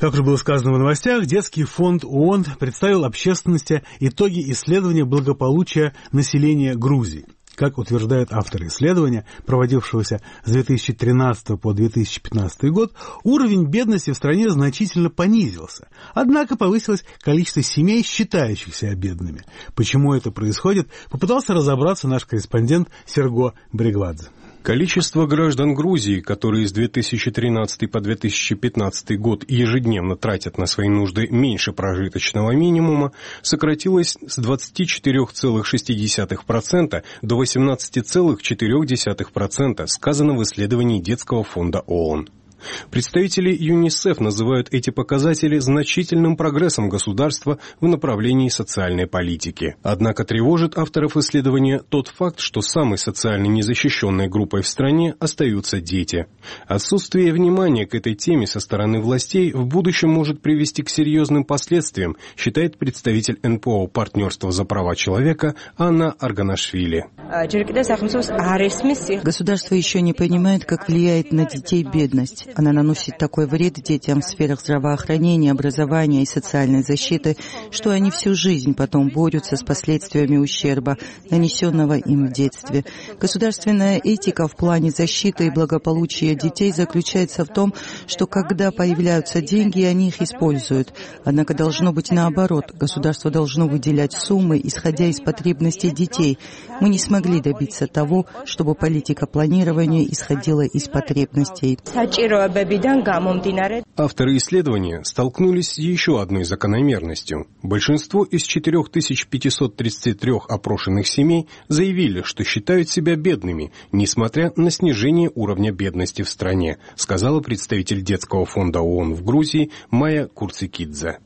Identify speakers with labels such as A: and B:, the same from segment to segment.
A: Как уже было сказано в новостях, Детский фонд ООН представил общественности итоги исследования благополучия населения Грузии. Как утверждают авторы исследования, проводившегося с 2013 по 2015 год, уровень бедности в стране значительно понизился. Однако повысилось количество семей, считающихся бедными. Почему это происходит, попытался разобраться наш корреспондент Серго Брегвадзе.
B: Количество граждан Грузии, которые с 2013 по 2015 год ежедневно тратят на свои нужды меньше прожиточного минимума, сократилось с 24,6% до 18,4%, сказано в исследовании Детского фонда ООН. Представители ЮНИСЕФ называют эти показатели значительным прогрессом государства в направлении социальной политики. Однако тревожит авторов исследования тот факт, что самой социально незащищенной группой в стране остаются дети. Отсутствие внимания к этой теме со стороны властей в будущем может привести к серьезным последствиям, считает представитель НПО «Партнерство за права человека» Анна Арганашвили.
C: Государство еще не понимает, как влияет на детей бедность. Она наносит такой вред детям в сферах здравоохранения, образования и социальной защиты, что они всю жизнь потом борются с последствиями ущерба, нанесенного им в детстве. Государственная этика в плане защиты и благополучия детей заключается в том, что когда появляются деньги, они их используют. Однако должно быть наоборот. Государство должно выделять суммы, исходя из потребностей детей. Мы не смогли добиться того, чтобы политика планирования исходила из потребностей.
B: Авторы исследования столкнулись с еще одной закономерностью. Большинство из 4533 опрошенных семей заявили, что считают себя бедными, несмотря на снижение уровня бедности в стране, сказала представитель Детского фонда ООН в Грузии Майя Курцикидзе.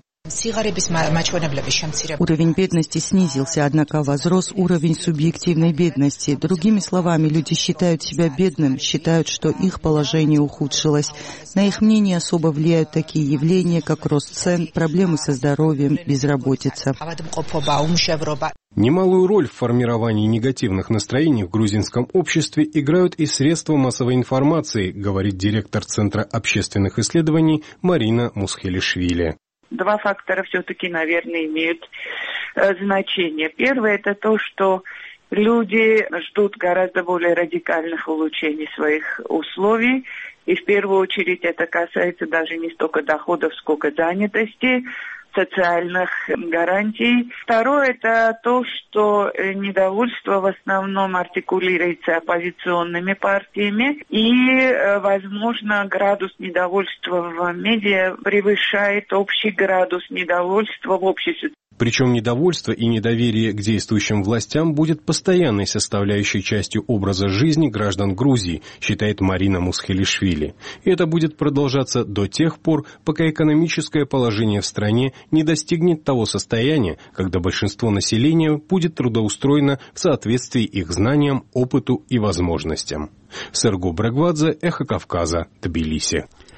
C: Уровень бедности снизился, однако возрос уровень субъективной бедности. Другими словами, люди считают себя бедным, считают, что их положение ухудшилось. На их мнение особо влияют такие явления, как рост цен, проблемы со здоровьем, безработица.
B: Немалую роль в формировании негативных настроений в грузинском обществе играют и средства массовой информации, говорит директор Центра общественных исследований Марина Мусхелишвили.
D: Два фактора все-таки, наверное, имеют значение. Первое – это то, что люди ждут гораздо более радикальных улучшений своих условий. И в первую очередь это касается даже не столько доходов, сколько занятости, социальных гарантий. Второе – это то, что недовольство в основном артикулируется оппозиционными партиями, и, возможно, градус недовольства в медиа превышает общий градус недовольства в обществе.
B: Причем недовольство и недоверие к действующим властям будет постоянной составляющей частью образа жизни граждан Грузии, считает Марина Мусхелишвили. И это будет продолжаться до тех пор, пока экономическое положение в стране не достигнет того состояния, когда большинство населения будет трудоустроено в соответствии их знаниям, опыту и возможностям. Серго Брегвадзе, Эхо Кавказа, Тбилиси.